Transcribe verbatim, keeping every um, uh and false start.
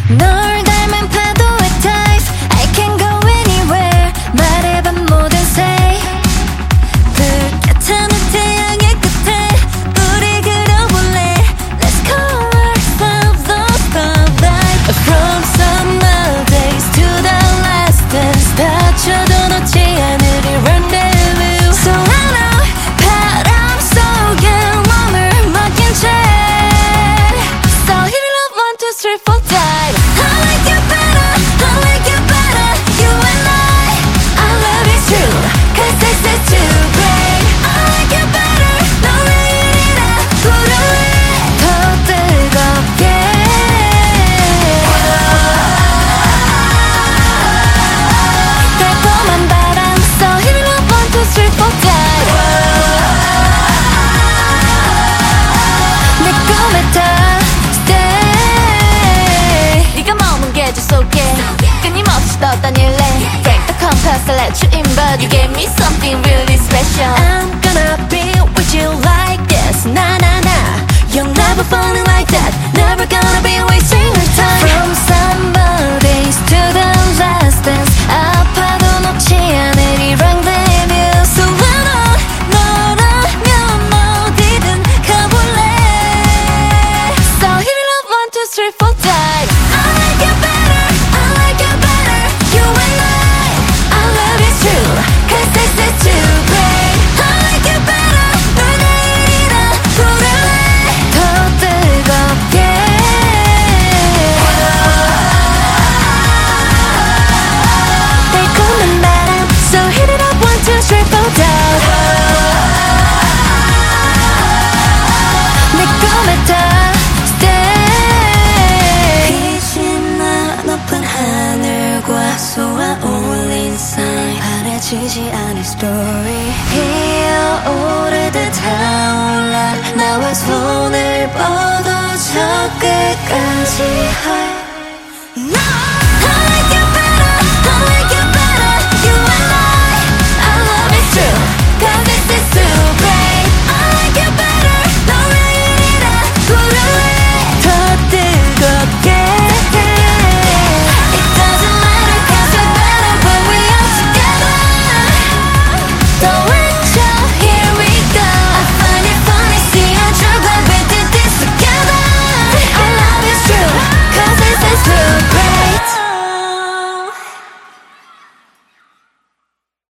널 닮은 파도의 type I can go anywhere 말해봐 모든 say 불같은 태양의 끝에 우리 그려볼래 Let's call ourselves the spotlight From summer days to the last dance 다쳐도 놓지 않으리 rendezvous So I know 바람 속에 몸을 맡긴 채 So hit it up one two three four five I like